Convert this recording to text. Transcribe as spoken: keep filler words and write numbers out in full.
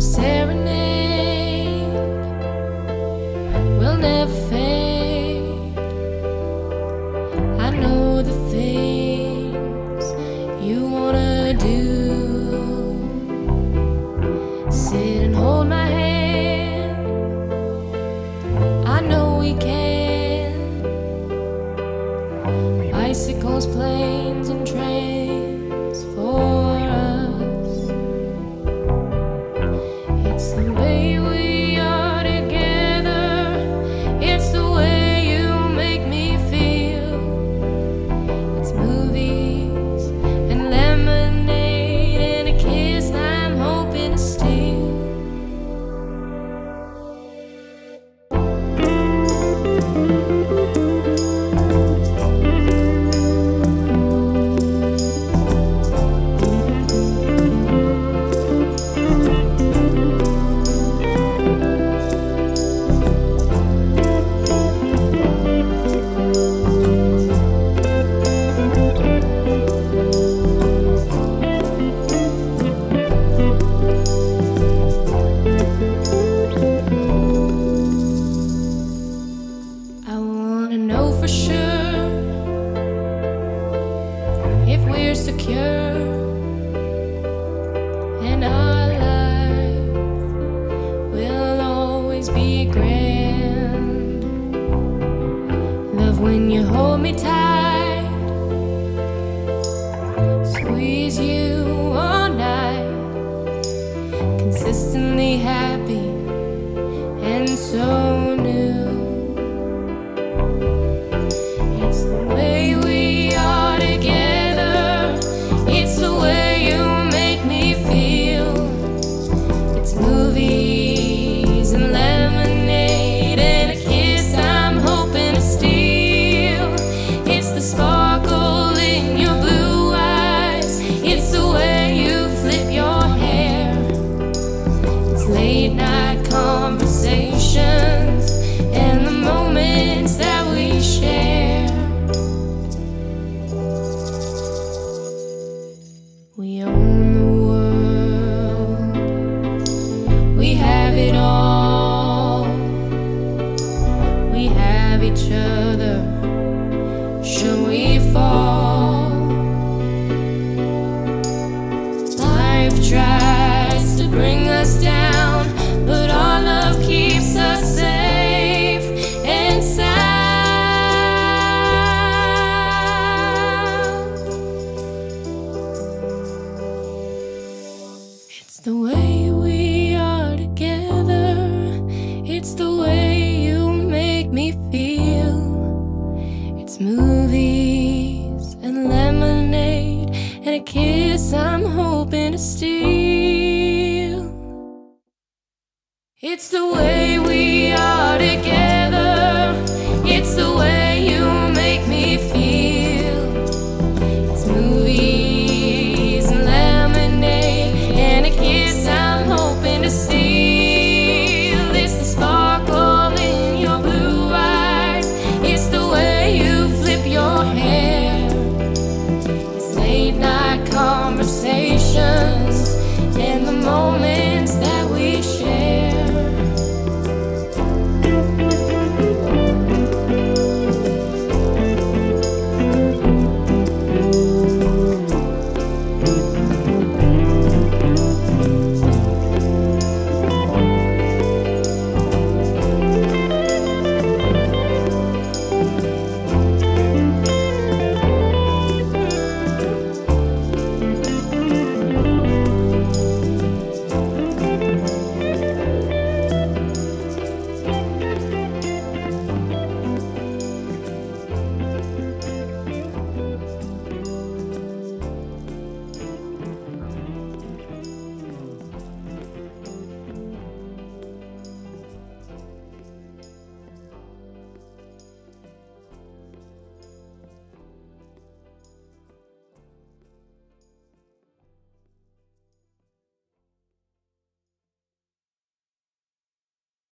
a serenade will never fade. I know the things you wanna do. Sit and hold my hand. I know we can. Bicycles, planes, and trains for us. It's the way we are together. It's the way you make me feel. It's movies and lemonade and a kiss I'm hoping to steal. I wanna know for sure if we're secure and our life will always be grand. Love when you hold me tight, squeeze you all night, consistently happy and so new. It's the way we are together. It's the way you make me feel. It's movies and lemonade and a kiss I'm hoping to steal. It's the sparkle in your blue eyes. It's the way you flip your hair. It's late night conversations and the moments that we share. We own the world. We have it all. We have each other. Should we fall? Life tries to bring us down, but our love keeps us safe and sound. It's the way we are together. It's the way you make me feel. It's movies and lemonade and a kiss I'm hoping to steal. It's the way